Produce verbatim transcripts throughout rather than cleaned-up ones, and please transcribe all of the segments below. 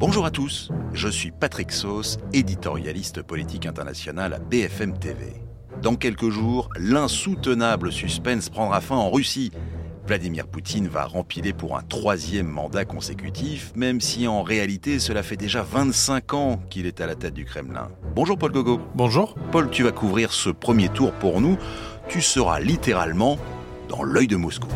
Bonjour à tous, je suis Patrick Sauce, éditorialiste politique international à B F M T V. Dans quelques jours, l'insoutenable suspense prendra fin en Russie. Vladimir Poutine va rempiler pour un troisième mandat consécutif, même si en réalité cela fait déjà vingt-cinq ans qu'il est à la tête du Kremlin. Bonjour Paul Gogo. Bonjour. Paul, tu vas couvrir ce premier tour pour nous. Tu seras littéralement dans l'œil de Moscou.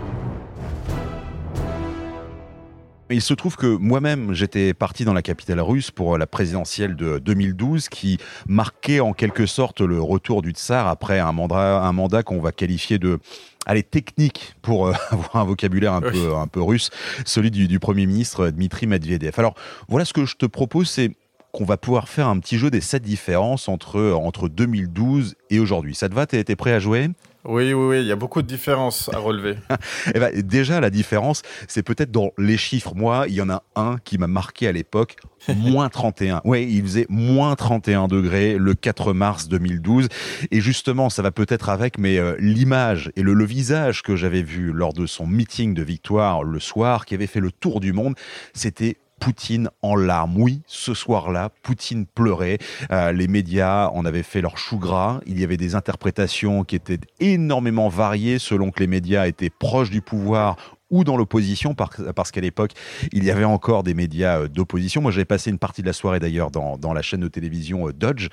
Il se trouve que moi-même, j'étais parti dans la capitale russe pour la présidentielle de deux mille douze qui marquait en quelque sorte le retour du tsar après un mandat, un mandat qu'on va qualifier de allez, technique pour euh, avoir un vocabulaire un, oui. peu, un peu russe, celui du, du Premier ministre Dmitri Medvedev. Alors voilà, ce que je te propose, c'est qu'on va pouvoir faire un petit jeu des sept différences entre, entre deux mille douze et aujourd'hui. Ça te va? T'es, t'es prêt à jouer? Oui, oui, oui, il y a beaucoup de différences à relever. Eh ben, déjà, la différence, c'est peut-être dans les chiffres. Moi, il y en a un qui m'a marqué à l'époque, moins trente et un. Oui, il faisait moins trente et un degrés le quatre mars deux mille douze. Et justement, ça va peut-être avec, mais euh, l'image et le, le visage que j'avais vu lors de son meeting de victoire le soir, qui avait fait le tour du monde, c'était Poutine en larmes. Oui, ce soir-là, Poutine pleurait. Euh, les médias en avaient fait leur chou gras. Il y avait des interprétations qui étaient énormément variées selon que les médias étaient proches du pouvoir ou dans l'opposition, parce qu'à l'époque, il y avait encore des médias d'opposition. Moi, j'avais passé une partie de la soirée d'ailleurs dans, dans la chaîne de télévision Dodge,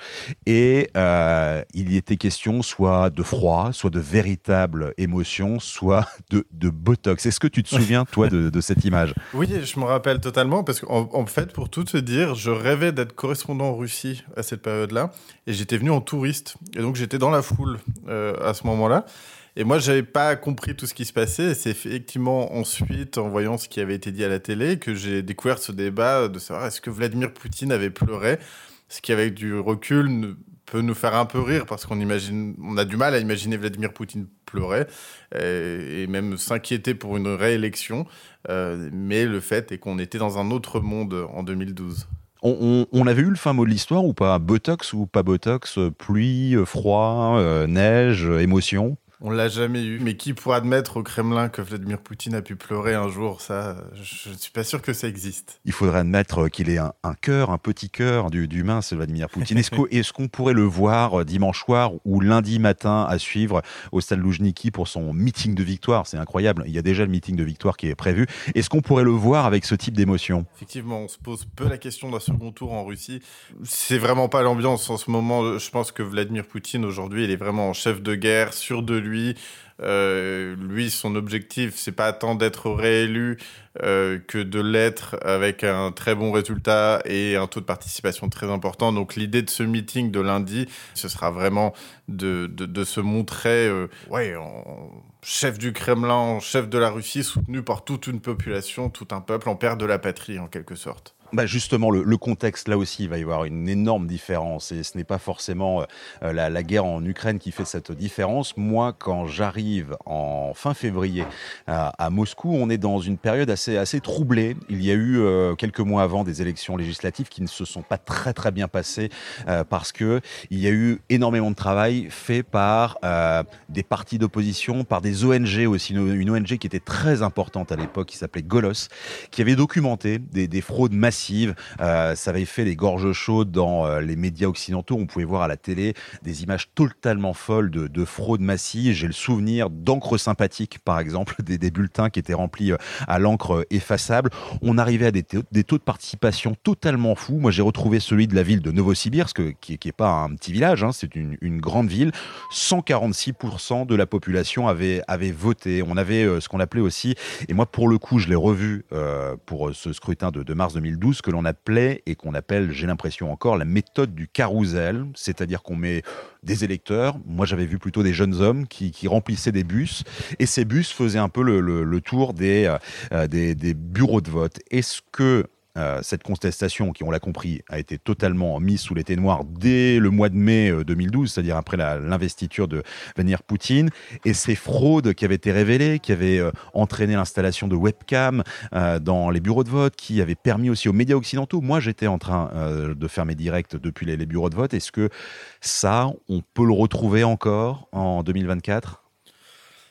et euh, il y était question soit de froid, soit de véritable émotion, soit de, de botox. Est-ce que tu te souviens, toi, de, de cette image? Oui, je me rappelle totalement, parce qu'en en fait, pour tout te dire, je rêvais d'être correspondant en Russie à cette période-là, et j'étais venu en touriste, et donc j'étais dans la foule euh, à ce moment-là. Et moi, je n'avais pas compris tout ce qui se passait. Et c'est effectivement ensuite, en voyant ce qui avait été dit à la télé, que j'ai découvert ce débat de savoir est-ce que Vladimir Poutine avait pleuré. Ce qui, avec du recul, peut nous faire un peu rire parce qu'on imagine, on a du mal à imaginer Vladimir Poutine pleurer et, et même s'inquiéter pour une réélection. Euh, mais le fait est qu'on était dans un autre monde en deux mille douze. On, on, on avait eu le fin mot de l'histoire ou pas? Botox ou pas Botox? Pluie, froid, euh, neige, émotion? On l'a jamais eu. Mais qui pourra admettre au Kremlin que Vladimir Poutine a pu pleurer un jour? Ça, je ne suis pas sûr que ça existe. Il faudrait admettre qu'il ait un, un cœur, un petit cœur du, d'humain, ce Vladimir Poutine. Est-ce, qu'on, est-ce qu'on pourrait le voir dimanche soir ou lundi matin à suivre au stade Loujniki pour son meeting de victoire? C'est incroyable. Il y a déjà le meeting de victoire qui est prévu. Est-ce qu'on pourrait le voir avec ce type d'émotion? Effectivement, on se pose peu la question d'un second tour en Russie. C'est vraiment pas l'ambiance en ce moment. Je pense que Vladimir Poutine, aujourd'hui, il est vraiment en chef de guerre, sûr de lui. Lui, euh, lui, son objectif, c'est pas tant d'être réélu euh, que de l'être avec un très bon résultat et un taux de participation très important. Donc l'idée de ce meeting de lundi, ce sera vraiment de, de, de se montrer euh, ouais, en chef du Kremlin, chef de la Russie, soutenu par toute une population, tout un peuple, en père de la patrie en quelque sorte. Bah justement, le, le contexte, là aussi, il va y avoir une énorme différence. Et ce n'est pas forcément euh, la, la guerre en Ukraine qui fait cette différence. Moi, quand j'arrive en fin février à, à Moscou, on est dans une période assez, assez troublée. Il y a eu, euh, quelques mois avant, des élections législatives qui ne se sont pas très, très bien passées euh, parce qu'il y a eu énormément de travail fait par euh, des partis d'opposition, par des O N G aussi. Une, une O N G qui était très importante à l'époque, qui s'appelait Golos, qui avait documenté des, des fraudes massives. Euh, ça avait fait des gorges chaudes dans euh, les médias occidentaux. On pouvait voir à la télé des images totalement folles de, de fraude massive. J'ai le souvenir d'encre sympathique, par exemple, des, des bulletins qui étaient remplis euh, à l'encre effaçable. On arrivait à des, t- des taux de participation totalement fous. Moi, j'ai retrouvé celui de la ville de Novosibirsk, qui n'est pas un petit village, hein, c'est une, une grande ville. cent quarante-six pour cent de la population avait, avait voté. On avait euh, ce qu'on appelait aussi, et moi, pour le coup, je l'ai revu euh, pour ce scrutin de, de mars deux mille douze, ce que l'on appelait et qu'on appelle, j'ai l'impression encore, la méthode du carrousel, c'est-à-dire qu'on met des électeurs, moi j'avais vu plutôt des jeunes hommes qui, qui remplissaient des bus, et ces bus faisaient un peu le, le, le tour des, euh, des, des bureaux de vote. Est-ce que Euh, cette contestation, qui on l'a compris, a été totalement mise sous les ténoirs dès le mois de mai deux mille douze, c'est-à-dire après la, l'investiture de Vladimir Poutine, et ces fraudes qui avaient été révélées, qui avaient euh, entraîné l'installation de webcams euh, dans les bureaux de vote, qui avaient permis aussi aux médias occidentaux, moi j'étais en train euh, de faire mes directs depuis les, les bureaux de vote, est-ce que ça, on peut le retrouver encore en deux mille vingt-quatre ?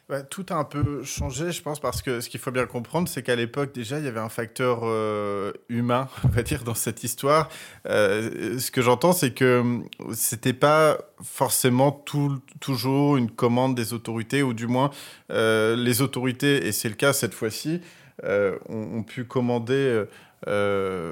Bah, tout a un peu changé, je pense, parce que ce qu'il faut bien comprendre, c'est qu'à l'époque, déjà, il y avait un facteur euh, humain, on va dire, dans cette histoire. Euh, ce que j'entends, c'est que hum, c'était pas forcément tout, toujours une commande des autorités, ou du moins, euh, les autorités, et c'est le cas cette fois-ci, euh, ont, ont pu commander euh,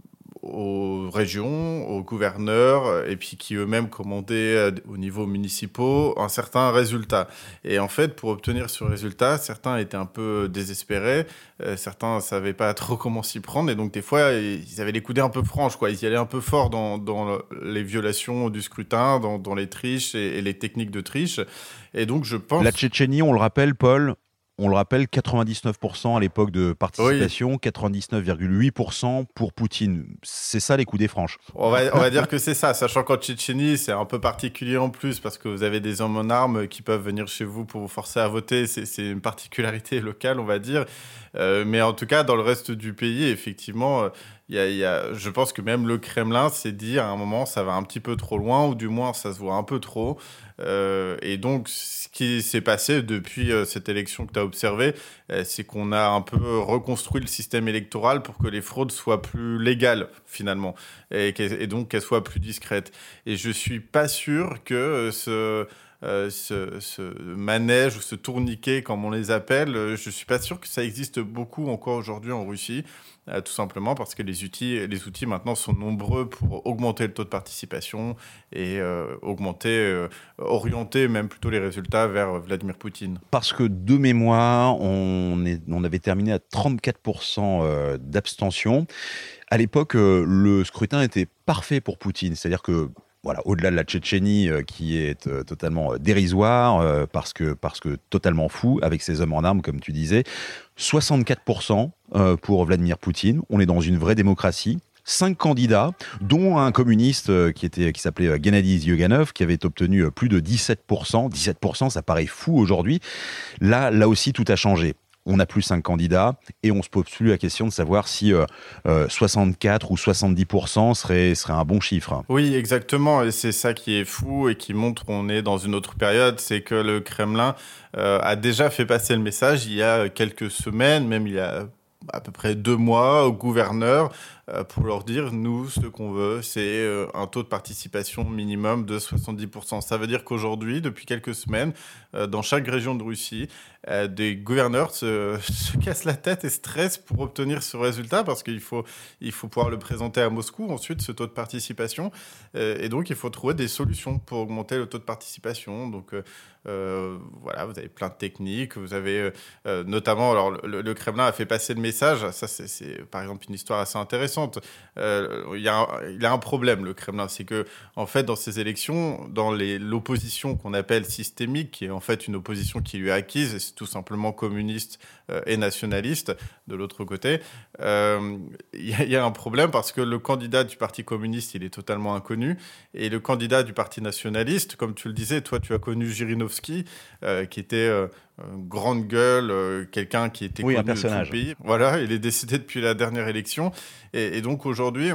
aux régions, aux gouverneurs, et puis qui eux-mêmes commandaient euh, au niveau municipal un certain résultat. Et en fait, pour obtenir ce résultat, certains étaient un peu désespérés, euh, certains ne savaient pas trop comment s'y prendre, et donc des fois, ils avaient les coudées un peu franches, quoi. Ils y allaient un peu fort dans, dans les violations du scrutin, dans, dans les triches et, et les techniques de triche. Et donc, je pense... La Tchétchénie, on le rappelle, Paul, on le rappelle, quatre-vingt-dix-neuf pour cent à l'époque de Oui. participation, quatre-vingt-dix-neuf virgule huit pour cent pour Poutine. C'est ça les coups des franches. On va, on va dire que c'est ça, sachant qu'en Tchétchénie, c'est un peu particulier en plus, parce que vous avez des hommes en armes qui peuvent venir chez vous pour vous forcer à voter. C'est, c'est une particularité locale, on va dire. Euh, mais en tout cas, dans le reste du pays, effectivement, euh, y a, y a, je pense que même le Kremlin s'est dit à un moment, ça va un petit peu trop loin, ou du moins, ça se voit un peu trop. Euh, et donc, ce qui s'est passé depuis euh, cette élection que tu as observée, euh, c'est qu'on a un peu reconstruit le système électoral pour que les fraudes soient plus légales, finalement, et, et donc qu'elles soient plus discrètes. Et je suis pas sûr que euh, ce... Euh, ce, ce manège ou ce tourniquet, comme on les appelle, euh, je suis pas sûr que ça existe beaucoup encore aujourd'hui en Russie, euh, tout simplement parce que les outils, les outils maintenant sont nombreux pour augmenter le taux de participation et euh, augmenter, euh, orienter même plutôt les résultats vers Vladimir Poutine. Parce que de mémoire, on, est, on avait terminé à trente-quatre pour cent euh, d'abstention. À l'époque, euh, le scrutin était parfait pour Poutine, c'est-à-dire que voilà, au-delà de la Tchétchénie euh, qui est euh, totalement euh, dérisoire, euh, parce, que, parce que totalement fou, avec ses hommes en armes, comme tu disais, soixante-quatre pour cent euh, pour Vladimir Poutine. On est dans une vraie démocratie. Cinq candidats, dont un communiste euh, qui, était, qui s'appelait euh, Gennady Zyuganov, qui avait obtenu euh, plus de dix-sept pour cent. dix-sept pour cent, ça paraît fou aujourd'hui. Là, là aussi, tout a changé. On n'a plus cinq candidats et on se pose plus la question de savoir si euh, euh, soixante-quatre ou soixante-dix pour cent serait, serait un bon chiffre. Oui, exactement. Et c'est ça qui est fou et qui montre qu'on est dans une autre période. C'est que le Kremlin euh, a déjà fait passer le message il y a quelques semaines, même il y a à peu près deux mois, aux gouverneurs euh, pour leur dire, nous, ce qu'on veut, c'est euh, un taux de participation minimum de soixante-dix pour cent. Ça veut dire qu'aujourd'hui, depuis quelques semaines, euh, dans chaque région de Russie, euh, des gouverneurs se, se cassent la tête et stressent pour obtenir ce résultat parce qu'il faut, il faut pouvoir le présenter à Moscou, ensuite, ce taux de participation. Euh, et donc, il faut trouver des solutions pour augmenter le taux de participation. Donc, euh, euh, voilà, vous avez plein de techniques. Vous avez euh, notamment, alors, le, le Kremlin a fait passer le message. Ça, c'est, c'est par exemple une histoire assez intéressante. Euh, il y a un, il y a un problème, le Kremlin, c'est que en fait, dans ces élections, dans les, l'opposition qu'on appelle systémique, qui est en fait une opposition qui lui est acquise, et c'est tout simplement communiste euh, et nationaliste. De l'autre côté, euh, il y, a, il y a un problème parce que le candidat du Parti communiste, il est totalement inconnu, et le candidat du Parti nationaliste, comme tu le disais, toi, tu as connu Zhirinovsky, euh, qui était euh, une grande gueule, euh, quelqu'un qui était oui, connu un de tout le pays. Voilà, il est décédé depuis la dernière élection. Et, et donc aujourd'hui,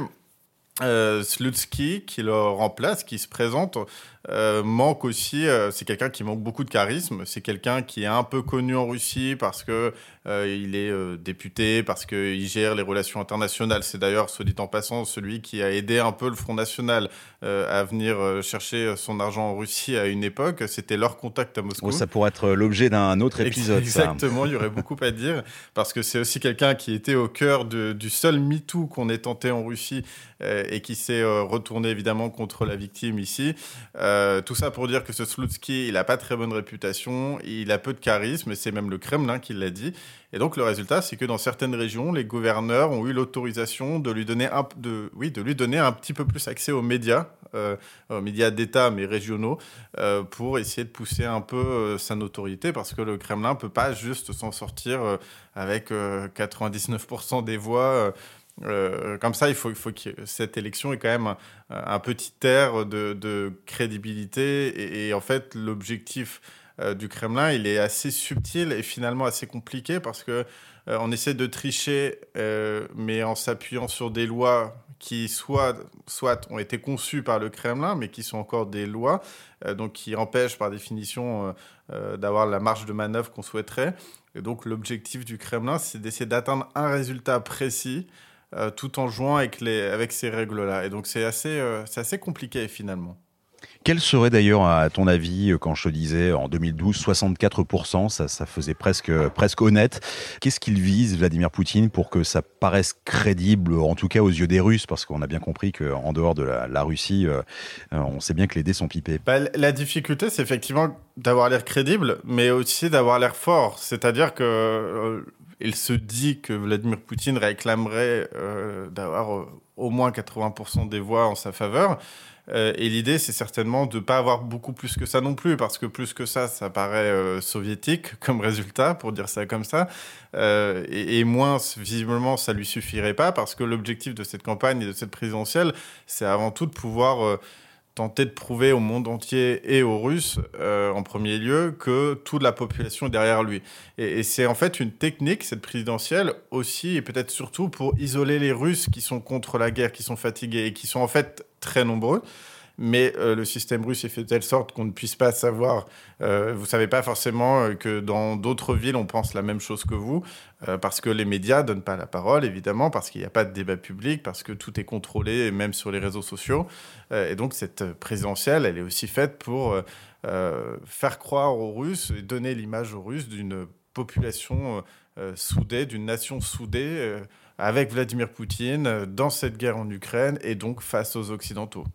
euh, Slutsky, qui le remplace, qui se présente, euh, manque aussi. Euh, c'est quelqu'un qui manque beaucoup de charisme. C'est quelqu'un qui est un peu connu en Russie parce que euh, il est euh, député, parce qu'il gère les relations internationales. C'est d'ailleurs, soit dit en passant, celui qui a aidé un peu le Front National euh, à venir euh, chercher son argent en Russie à une époque. C'était leur contact à Moscou. Oh, ça pourrait être l'objet d'un autre épisode. Exactement, ça. il y aurait beaucoup à dire parce que c'est aussi quelqu'un qui était au cœur de, du seul MeToo qu'on ait tenté en Russie euh, et qui s'est euh, retourné évidemment contre la victime ici. Euh, tout ça pour dire que ce Slutsky, il n'a pas très bonne réputation, il a peu de charisme, et c'est même le Kremlin qui l'a dit. Et donc le résultat, c'est que dans certaines régions, les gouverneurs ont eu l'autorisation de lui donner un, de, oui, de lui donner un petit peu plus accès aux médias, euh, aux médias d'État mais régionaux, euh, pour essayer de pousser un peu euh, sa notoriété, parce que le Kremlin peut pas juste s'en sortir euh, avec euh, quatre-vingt-dix-neuf pour cent des voix. Euh, Euh, comme ça, il faut, il faut que cette élection ait quand même un, un petit air de, de crédibilité. Et, et en fait, l'objectif euh, du Kremlin, il est assez subtil et finalement assez compliqué parce que euh, on essaie de tricher, euh, mais en s'appuyant sur des lois qui soit, soit ont été conçues par le Kremlin, mais qui sont encore des lois, euh, donc qui empêchent par définition euh, euh, d'avoir la marge de manœuvre qu'on souhaiterait. Et donc l'objectif du Kremlin, c'est d'essayer d'atteindre un résultat précis, euh, tout en jouant avec, les, avec ces règles-là. Et donc c'est assez, euh, c'est assez compliqué finalement. Quel serait d'ailleurs, à ton avis, quand je te disais en deux mille douze, soixante-quatre pour cent, ça, ça faisait presque, presque honnête. Qu'est-ce qu'il vise, Vladimir Poutine, pour que ça paraisse crédible, en tout cas aux yeux des Russes? Parce qu'on a bien compris qu'en dehors de la, la Russie, euh, on sait bien que les dés sont pipés. Bah, la difficulté, c'est effectivement d'avoir l'air crédible, mais aussi d'avoir l'air fort. C'est-à-dire que euh, il se dit que Vladimir Poutine réclamerait euh, d'avoir euh, au moins quatre-vingts pour cent des voix en sa faveur. Euh, et l'idée, c'est certainement de ne pas avoir beaucoup plus que ça non plus, parce que plus que ça, ça paraît euh, soviétique comme résultat, pour dire ça comme ça. Euh, et, et moins, visiblement, ça ne lui suffirait pas, parce que l'objectif de cette campagne et de cette présidentielle, c'est avant tout de pouvoir euh, tenter de prouver au monde entier et aux Russes, euh, en premier lieu, que toute la population est derrière lui. Et, et c'est en fait une technique, cette présidentielle, aussi, et peut-être surtout pour isoler les Russes qui sont contre la guerre, qui sont fatigués et qui sont en fait très nombreux. Mais euh, le système russe est fait de telle sorte qu'on ne puisse pas savoir. Euh, vous ne savez pas forcément que dans d'autres villes, on pense la même chose que vous, euh, parce que les médias ne donnent pas la parole, évidemment, parce qu'il n'y a pas de débat public, parce que tout est contrôlé, même sur les réseaux sociaux. Euh, et donc, cette présidentielle, elle est aussi faite pour euh, faire croire aux Russes et donner l'image aux Russes d'une population euh, soudée, d'une nation soudée, euh, avec Vladimir Poutine, euh, dans cette guerre en Ukraine, et donc face aux Occidentaux.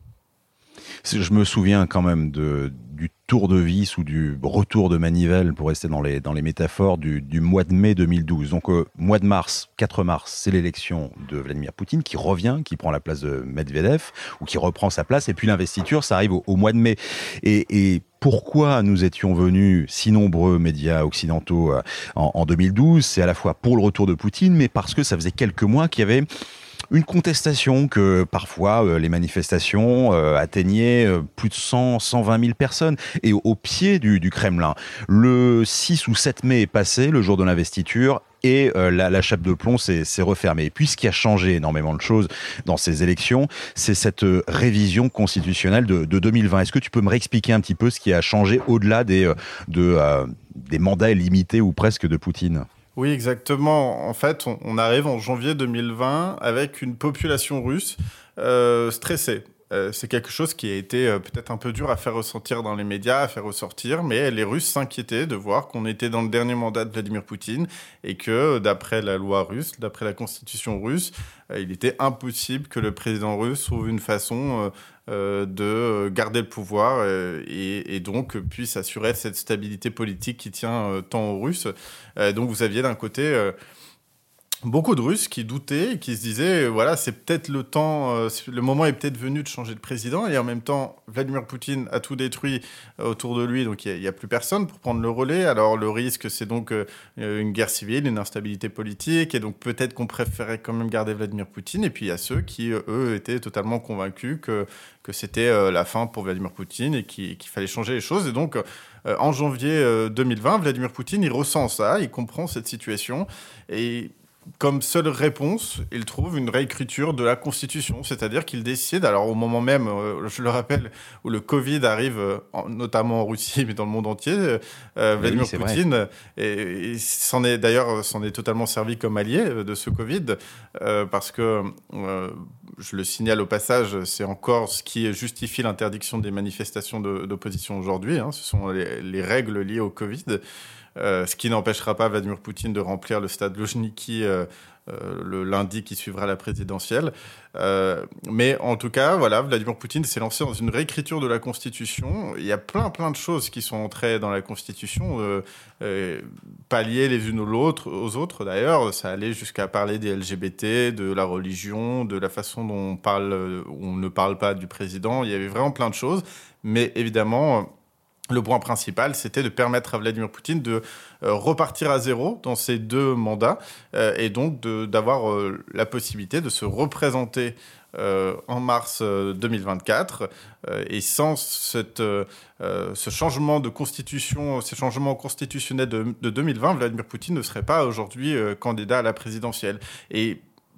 Je me souviens quand même de, du tour de vis ou du retour de manivelle, pour rester dans les, dans les métaphores, du, du mois de mai deux mille douze. Donc, euh, mois de mars, quatre mars, c'est l'élection de Vladimir Poutine qui revient, qui prend la place de Medvedev, ou qui reprend sa place, et puis l'investiture, ça arrive au, au mois de mai. Et, et pourquoi nous étions venus, si nombreux médias occidentaux, euh, en, en deux mille douze? C'est à la fois pour le retour de Poutine, mais parce que ça faisait quelques mois qu'il y avait une contestation, que parfois euh, les manifestations euh, atteignaient euh, plus de cent, cent vingt mille personnes, et au, au pied du, du Kremlin. Le six ou sept mai est passé, le jour de l'investiture, et euh, la, la chape de plomb s'est, s'est refermée. Et puis ce qui a changé énormément de choses dans ces élections, c'est cette euh, révision constitutionnelle de, de deux mille vingt. Est-ce que tu peux me réexpliquer un petit peu ce qui a changé au-delà des, euh, de, euh, des mandats illimités ou presque de Poutine ? Oui, exactement. En fait, on, on arrive en janvier deux mille vingt avec une population russe euh, stressée. Euh, c'est quelque chose qui a été euh, peut-être un peu dur à faire ressentir dans les médias, à faire ressortir, mais les Russes s'inquiétaient de voir qu'on était dans le dernier mandat de Vladimir Poutine et que, d'après la loi russe, d'après la constitution russe, euh, il était impossible que le président russe trouve une façon euh, euh, de garder le pouvoir euh, et, et donc puisse assurer cette stabilité politique qui tient euh, tant aux Russes. Euh, donc vous aviez d'un côté... Euh, Beaucoup de Russes qui doutaient et qui se disaient, euh, voilà, c'est peut-être le temps, euh, le moment est peut-être venu de changer de président. Et en même temps, Vladimir Poutine a tout détruit euh, autour de lui, donc il n'y a, a plus personne pour prendre le relais. Alors le risque, c'est donc euh, une guerre civile, une instabilité politique, et donc peut-être qu'on préférait quand même garder Vladimir Poutine. Et puis il y a ceux qui, euh, eux, étaient totalement convaincus que, que c'était euh, la fin pour Vladimir Poutine et qui, qu'il fallait changer les choses. Et donc, euh, en janvier euh, deux mille vingt, Vladimir Poutine, il ressent ça, il comprend cette situation, et comme seule réponse, il trouve une réécriture de la Constitution, c'est-à-dire qu'il décide, alors au moment même, euh, je le rappelle, où le Covid arrive, euh, en, notamment en Russie, mais dans le monde entier, euh, Vladimir oui, Poutine, et, et s'en est d'ailleurs s'en est totalement servi comme allié euh, de ce Covid, euh, parce que, euh, je le signale au passage, c'est encore ce qui justifie l'interdiction des manifestations de, d'opposition aujourd'hui, hein, ce sont les, les règles liées au Covid. Euh, ce qui n'empêchera pas Vladimir Poutine de remplir le stade Loujniki euh, euh, le lundi qui suivra la présidentielle. Euh, mais en tout cas, voilà, Vladimir Poutine s'est lancé dans une réécriture de la Constitution. Il y a plein, plein de choses qui sont entrées dans la Constitution, euh, euh, pas liées les unes aux autres, aux autres d'ailleurs. Ça allait jusqu'à parler des L G B T, de la religion, de la façon dont on parle, on ne parle pas du président. Il y avait vraiment plein de choses. Mais évidemment... Le point principal, c'était de permettre à Vladimir Poutine de euh, repartir à zéro dans ses deux mandats euh, et donc de, d'avoir euh, la possibilité de se représenter euh, en mars euh, deux mille vingt-quatre. Euh, et sans cette, euh, ce changement de constitution, ces changements constitutionnels de, de deux mille vingt, Vladimir Poutine ne serait pas aujourd'hui euh, candidat à la présidentielle. Et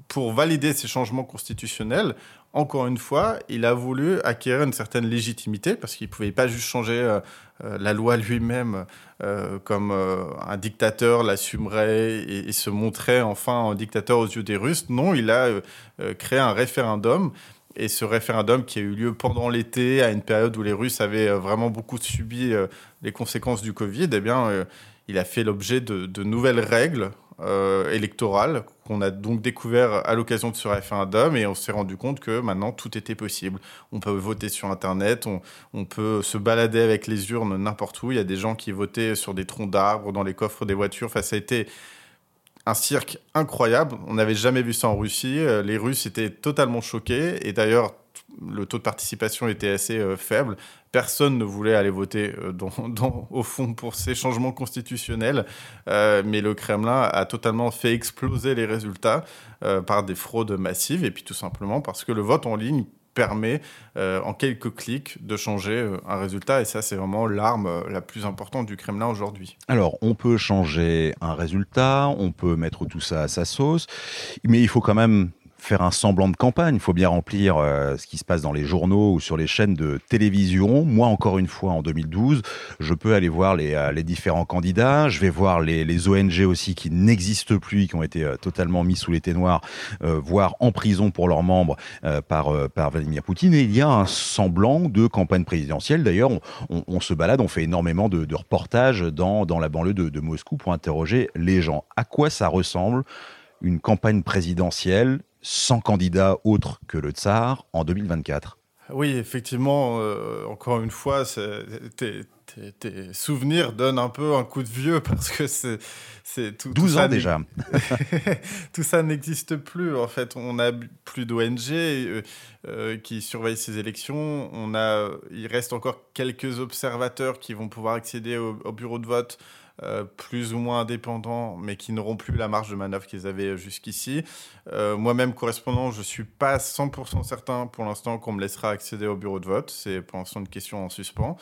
pour valider ces changements constitutionnels, encore une fois, il a voulu acquérir une certaine légitimité parce qu'il ne pouvait pas juste changer euh, euh, la loi lui-même euh, comme euh, un dictateur l'assumerait et, et se montrait enfin un dictateur aux yeux des Russes. Non, il a euh, euh, créé un référendum. Et ce référendum qui a eu lieu pendant l'été, à une période où les Russes avaient euh, vraiment beaucoup subi euh, les conséquences du Covid, eh bien, euh, il a fait l'objet de, de nouvelles règles euh, électorales qu'on a donc découvert à l'occasion de ce référendum et on s'est rendu compte que maintenant tout était possible. On peut voter sur Internet, on, on peut se balader avec les urnes n'importe où. Il y a des gens qui votaient sur des troncs d'arbres, dans les coffres des voitures. Enfin, ça a été un cirque incroyable. On n'avait jamais vu ça en Russie. Les Russes étaient totalement choqués et d'ailleurs le taux de participation était assez euh, faible. Personne ne voulait aller voter euh, dans, dans, au fond pour ces changements constitutionnels, euh, mais le Kremlin a totalement fait exploser les résultats euh, par des fraudes massives et puis tout simplement parce que le vote en ligne permet euh, en quelques clics de changer euh, un résultat et ça c'est vraiment l'arme euh, la plus importante du Kremlin aujourd'hui. Alors on peut changer un résultat, on peut mettre tout ça à sa sauce, mais il faut quand même faire un semblant de campagne, il faut bien remplir euh, ce qui se passe dans les journaux ou sur les chaînes de télévision. Moi, encore une fois, en deux mille douze, je peux aller voir les, euh, les différents candidats, je vais voir les, les O N G aussi qui n'existent plus, qui ont été euh, totalement mis sous les ténoirs, euh, voire en prison pour leurs membres euh, par, euh, par Vladimir Poutine. Et il y a un semblant de campagne présidentielle. D'ailleurs, on, on, on se balade, on fait énormément de, de reportages dans, dans la banlieue de, de Moscou pour interroger les gens. À quoi ça ressemble une campagne présidentielle sans candidat autre que le tsar en deux mille vingt-quatre? Oui, effectivement, euh, encore une fois, tes, tes, tes souvenirs donnent un peu un coup de vieux parce que c'est, c'est tout, douze tout ans ça déjà. Tout ça n'existe plus. En fait, on n'a plus d'O N G euh, euh, qui surveillent ces élections. On a, il reste encore quelques observateurs qui vont pouvoir accéder au, au bureau de vote. Euh, plus ou moins indépendants, mais qui n'auront plus la marge de manœuvre qu'ils avaient jusqu'ici. Euh, moi-même, correspondant, je ne suis pas cent pour cent certain pour l'instant qu'on me laissera accéder au bureau de vote. C'est pour l'instant une question en suspens.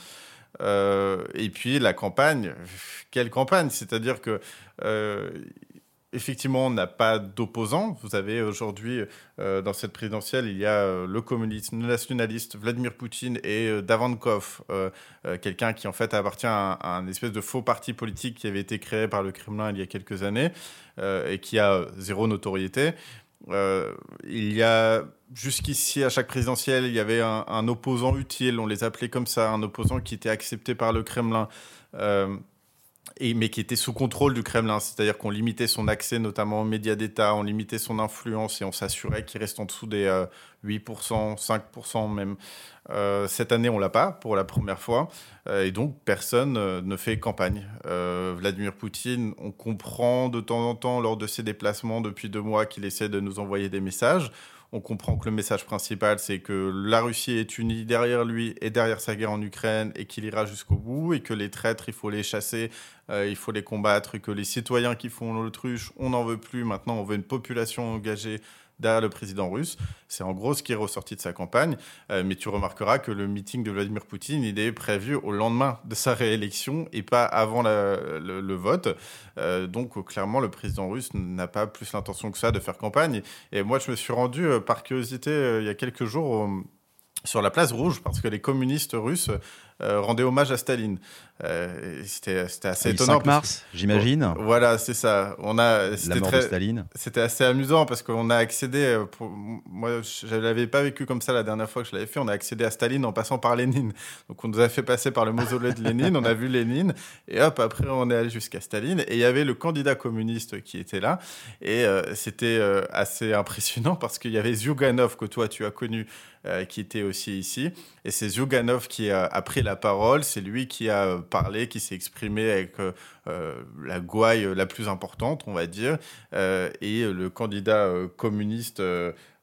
Euh, et puis, la campagne, quelle campagne? C'est-à-dire que... Euh, Effectivement, on n'a pas d'opposants. Vous avez aujourd'hui, euh, dans cette présidentielle, il y a euh, le communiste, le nationaliste Vladimir Poutine et euh, Davankov, euh, euh, quelqu'un qui en fait appartient à, à un espèce de faux parti politique qui avait été créé par le Kremlin il y a quelques années euh, et qui a zéro notoriété. Euh, il y a jusqu'ici, à chaque présidentielle, il y avait un, un opposant utile, on les appelait comme ça, un opposant qui était accepté par le Kremlin. Euh, Et, mais qui était sous contrôle du Kremlin, c'est-à-dire qu'on limitait son accès notamment aux médias d'État, on limitait son influence et on s'assurait qu'il reste en dessous des euh, huit pour cent, cinq pour cent même. Euh, cette année, on l'a pas pour la première fois euh, et donc personne euh, ne fait campagne. Euh, Vladimir Poutine, on comprend de temps en temps lors de ses déplacements depuis deux mois qu'il essaie de nous envoyer des messages. On comprend que le message principal, c'est que la Russie est unie derrière lui et derrière sa guerre en Ukraine et qu'il ira jusqu'au bout et que les traîtres, il faut les chasser, euh, il faut les combattre et que les citoyens qui font l'autruche, on n'en veut plus. Maintenant, on veut une population engagée derrière le président russe. C'est en gros ce qui est ressorti de sa campagne. Euh, mais tu remarqueras que le meeting de Vladimir Poutine, il est prévu au lendemain de sa réélection et pas avant la, le, le vote. Euh, donc, clairement, le président russe n'a pas plus l'intention que ça de faire campagne. Et, et moi, je me suis rendu, euh, par curiosité, euh, il y a quelques jours, euh, sur la place rouge, parce que les communistes russes euh, rendaient hommage à Staline. Euh, c'était, c'était assez le étonnant. cinq mars, que... j'imagine. Oh, voilà, c'est ça. On a, c'était la mort très, de Staline. C'était assez amusant parce qu'on a accédé. Pour, moi, je ne l'avais pas vécu comme ça la dernière fois que je l'avais fait. On a accédé à Staline en passant par Lénine. Donc, on nous a fait passer par le mausolée de Lénine. On a vu Lénine. Et hop, après, on est allé jusqu'à Staline. Et il y avait le candidat communiste qui était là. Et euh, c'était euh, assez impressionnant parce qu'il y avait Zyuganov, que toi, tu as connu, euh, qui était aussi ici. Et c'est Zyuganov qui a, a pris la parole. C'est lui qui a parlé, qui s'est exprimé avec euh, euh, la gouaille la plus importante, on va dire. Euh, et le candidat euh, communiste euh,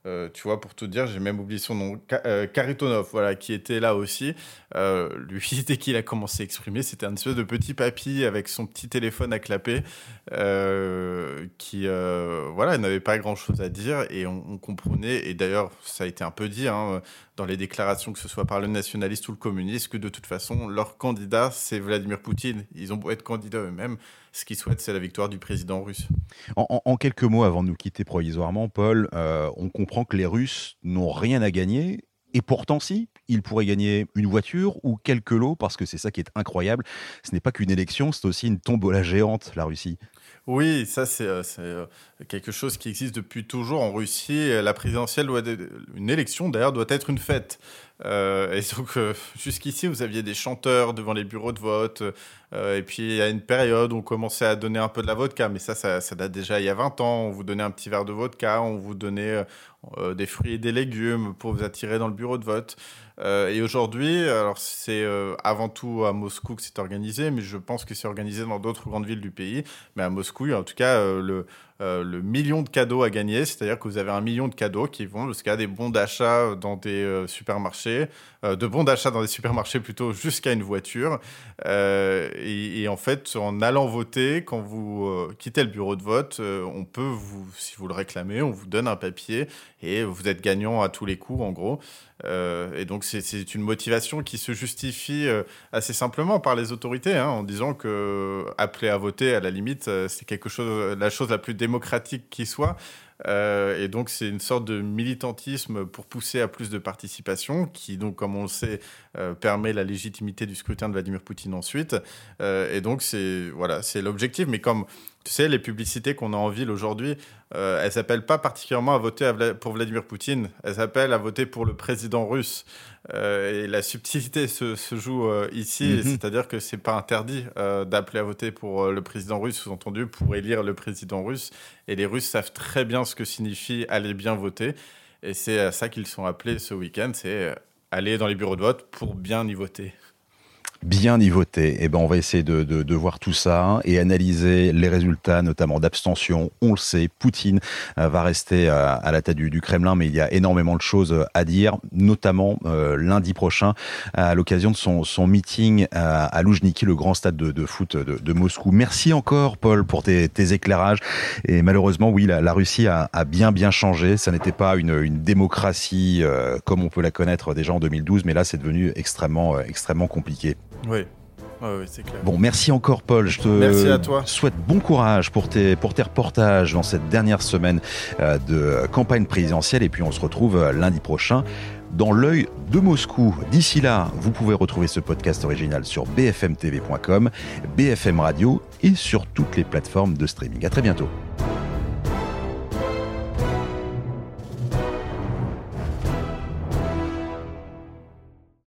Euh, tu vois, pour tout dire, j'ai même oublié son nom, Ka- euh, Karitonov, voilà, qui était là aussi. Euh, lui, dès qu'il a commencé à exprimer, c'était un espèce de petit papy avec son petit téléphone à clapper, euh, qui, euh, voilà, n'avait pas grand-chose à dire, et on, on comprenait, et d'ailleurs, ça a été un peu dit, hein, dans les déclarations, que ce soit par le nationaliste ou le communiste, que de toute façon, leur candidat, c'est Vladimir Poutine. Ils ont beau être candidats eux-mêmes, ce qu'ils souhaitent, c'est la victoire du président russe. En, en- en quelques mots, avant de nous quitter provisoirement, Paul, euh, on comprend que les Russes n'ont rien à gagner. Et pourtant, si, ils pourraient gagner une voiture ou quelques lots, parce que c'est ça qui est incroyable. Ce n'est pas qu'une élection, c'est aussi une tombola géante, la Russie. Oui, ça c'est euh, c'est, euh, quelque chose qui existe depuis toujours en Russie. La présidentielle, doit être- une élection d'ailleurs, doit être une fête. Euh, et donc euh, jusqu'ici, vous aviez des chanteurs devant les bureaux de vote. Euh, et puis il y a une période où on commençait à donner un peu de la vodka, mais ça, ça, ça date déjà il y a vingt ans. On vous donnait un petit verre de vodka, on vous donnait euh, euh, des fruits et des légumes pour vous attirer dans le bureau de vote. Euh, et aujourd'hui, alors c'est euh, avant tout à Moscou que c'est organisé, mais je pense que c'est organisé dans d'autres grandes villes du pays. Mais à Moscou, en tout cas, euh, le, euh, le million de cadeaux à gagner, c'est-à-dire que vous avez un million de cadeaux qui vont jusqu'à des bons d'achat dans des euh, supermarchés, euh, de bons d'achat dans des supermarchés plutôt jusqu'à une voiture. Euh, et, et en fait, en allant voter, quand vous euh, quittez le bureau de vote, euh, on peut vous, si vous le réclamez, on vous donne un papier et vous êtes gagnant à tous les coups, en gros. Euh, et donc c'est, c'est une motivation qui se justifie euh, assez simplement par les autorités, hein, en disant que euh, appeler à voter, à la limite, euh, c'est quelque chose, la chose la plus démocratique qui soit. Euh, et donc c'est une sorte de militantisme pour pousser à plus de participation, qui donc, comme on le sait, euh, permet la légitimité du scrutin de Vladimir Poutine ensuite. Euh, et donc c'est voilà, c'est l'objectif. Mais comme tu sais, les publicités qu'on a en ville aujourd'hui, euh, elles s'appellent pas particulièrement à voter à Vla- pour Vladimir Poutine, elles s'appellent à voter pour le président russe. Euh, et la subtilité se, se joue euh, ici, Mhm. c'est-à-dire que c'est pas interdit euh, d'appeler à voter pour euh, le président russe, sous-entendu pour élire le président russe. Et les Russes savent très bien ce que signifie aller bien voter. Et c'est à ça qu'ils sont appelés ce week-end, c'est euh, aller dans les bureaux de vote pour bien y voter. Bien y voter. Eh ben, on va essayer de, de, de voir tout ça et analyser les résultats, notamment d'abstention. On le sait, Poutine euh, va rester euh, à la tête du, du Kremlin, mais il y a énormément de choses à dire, notamment euh, lundi prochain, à l'occasion de son, son meeting à, à Loujniki, le grand stade de, de foot de, de Moscou. Merci encore, Paul, pour tes, tes éclairages. Et malheureusement, oui, la, la Russie a, a bien, bien changé. Ça n'était pas une, une démocratie euh, comme on peut la connaître déjà en deux mille douze, mais là, c'est devenu extrêmement, euh, extrêmement compliqué. Oui. Oui, oui, c'est clair. Bon, merci encore, Paul. Je te Merci à toi. souhaite bon courage pour tes, pour tes reportages dans cette dernière semaine euh, de campagne présidentielle. Et puis, on se retrouve euh, lundi prochain dans l'œil de Moscou. D'ici là, vous pouvez retrouver ce podcast original sur b f m t v point com, B F M Radio et sur toutes les plateformes de streaming. À très bientôt.